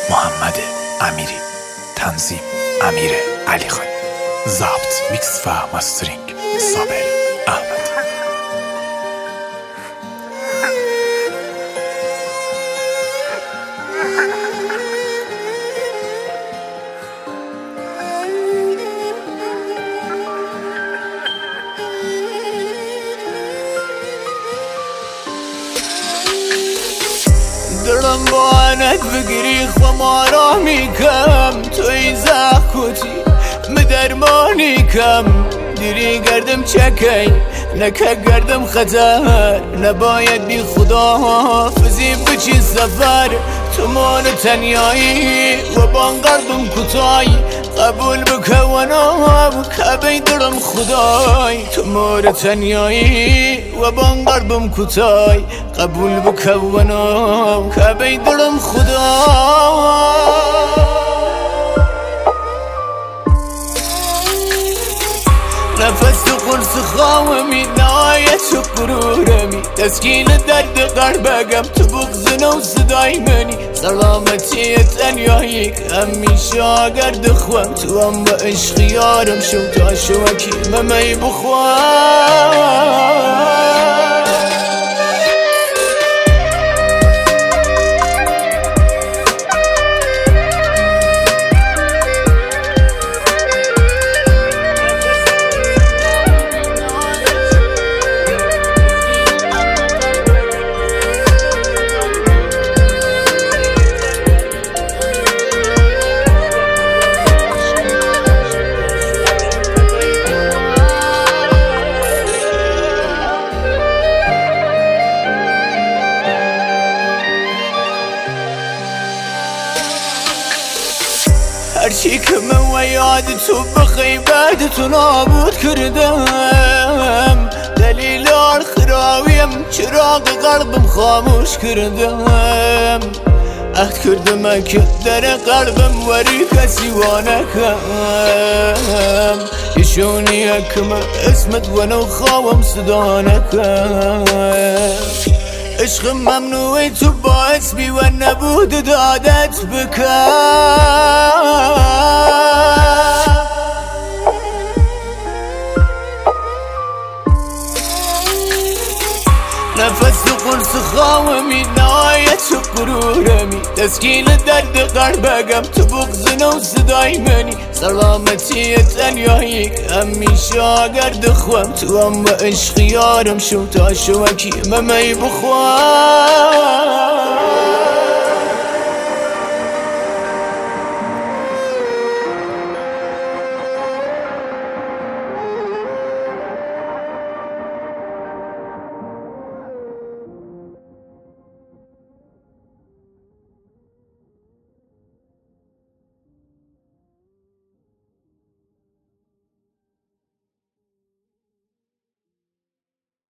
محمد امیری، تنظیم امیر علی خانی، ضبط میکس و ماسترینگ صابر احمد. دلم با عنت بگیری خمارامی کم توی زخوتی مدرمانی کم دیری گردم چکی نکه گردم خطر نباید بی خدا فزی بچی سفر تو مان تنیایی و بانگردم کتای قبول بکونم کبی درم خدای تو مور تنیایی و بانگردم کتای قبول بکونم کبی درم خدای نفس قرص خاومی نهایت قرورمی تسکین درد قلبگم تو بغزن و صدای منی سلامتی تنیایی همیشه آگرد خوام تو هم با عشق یارم شو تا شوکی ممی بخوام هرچی که من و یاد تو بخیبت تو نابود کردم دلیل آخراویم چراغ قلبم خاموش کردم عهد کردم که در قلبم وری کسی وانکم یشونی اکم اسمت و نو خواهم صدا نکم عشق ممنوعی تو باعث بی و نبود دادت بکن نفس قرص خاومی نهایت قرورمی تسکین درد قلبگم تو بغزن و صدای منی سلامتی تنیایی همیشه آگرد خوام تو هم با عشق یارم شو تا شوکی ممی بخوام